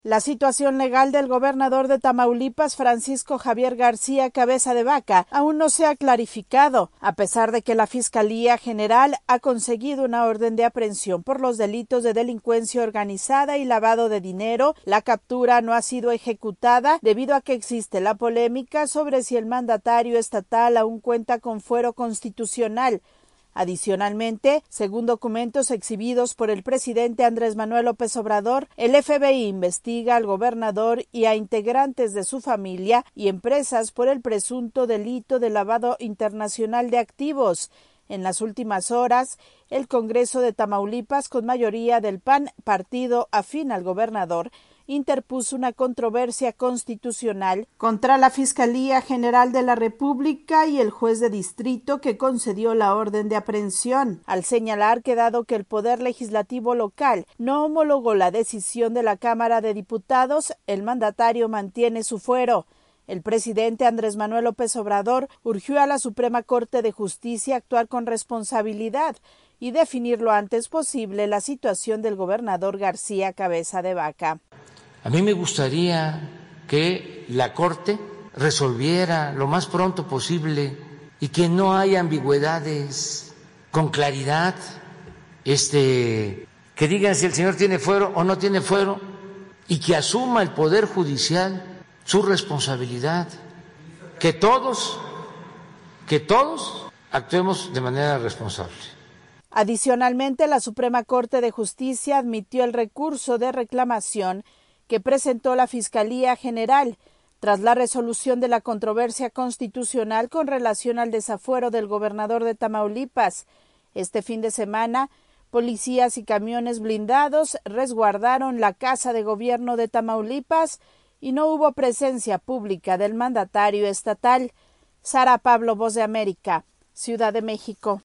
La situación legal del gobernador de Tamaulipas, Francisco Javier García Cabeza de Vaca, aún no se ha clarificado, a pesar de que la Fiscalía General ha conseguido una orden de aprehensión por los delitos de delincuencia organizada y lavado de dinero. La captura no ha sido ejecutada debido a que existe la polémica sobre si el mandatario estatal aún cuenta con fuero constitucional. Adicionalmente, según documentos exhibidos por el presidente Andrés Manuel López Obrador, el FBI investiga al gobernador y a integrantes de su familia y empresas por el presunto delito de lavado internacional de activos. En las últimas horas, el Congreso de Tamaulipas, con mayoría del PAN, partido afín al gobernador, interpuso una controversia constitucional contra la Fiscalía General de la República y el juez de distrito que concedió la orden de aprehensión, al señalar que dado que el Poder Legislativo local no homologó la decisión de la Cámara de Diputados, el mandatario mantiene su fuero. El presidente Andrés Manuel López Obrador urgió a la Suprema Corte de Justicia a actuar con responsabilidad y definir lo antes posible la situación del gobernador García Cabeza de Vaca. A mí me gustaría que la Corte resolviera lo más pronto posible y que no haya ambigüedades, con claridad, que digan si el señor tiene fuero o no tiene fuero y que asuma el Poder Judicial su responsabilidad, que todos actuemos de manera responsable. Adicionalmente, la Suprema Corte de Justicia admitió el recurso de reclamación que presentó la Fiscalía General tras la resolución de la controversia constitucional con relación al desafuero del gobernador de Tamaulipas. Este fin de semana, policías y camiones blindados resguardaron la Casa de Gobierno de Tamaulipas y no hubo presencia pública del mandatario estatal. Sara Pablo, Voz de América, Ciudad de México.